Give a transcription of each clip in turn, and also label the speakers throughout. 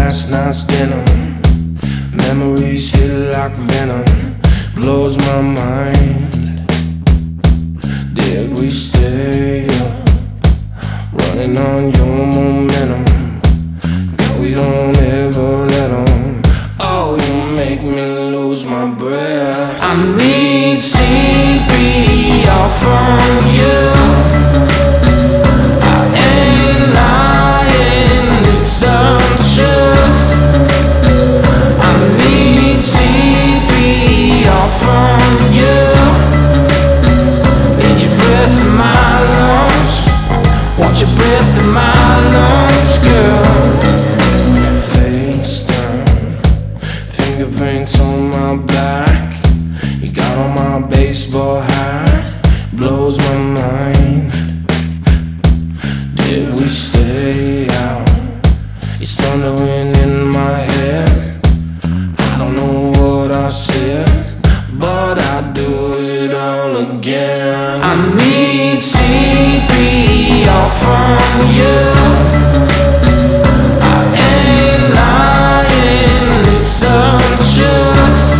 Speaker 1: last night's dinner. Memories hit like venom, blows my mind. Did we stay up, running on your momentum? Yeah, we don't ever let them. Oh, you make me lose my breath. I need CPR from you. I ain't lying, it's untrue. I need CPR from you. Need your breath in my lungs. Want your breath in my lungs, girl. Face down, fingerprints on my back. You got on my baseball hat, blows my mind. Did we stay out? It's thundering in my head. I don't know what I said, but I do it all again. I need CPR from you. I ain't lying, it's untrue.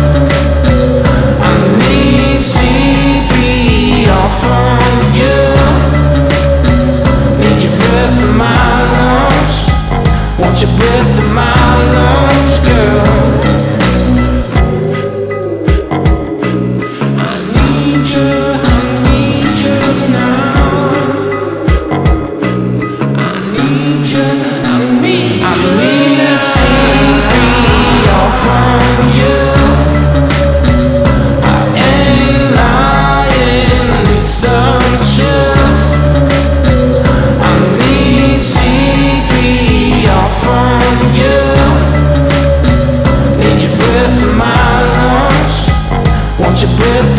Speaker 1: I need CPR from you. Need your breath in my lungs. Want your breath in my lungs, girl. I need you now. I need you CPR from you. I ain't lying, it's untrue. I need CPR from you. Need your breath in my lungs. Want your breath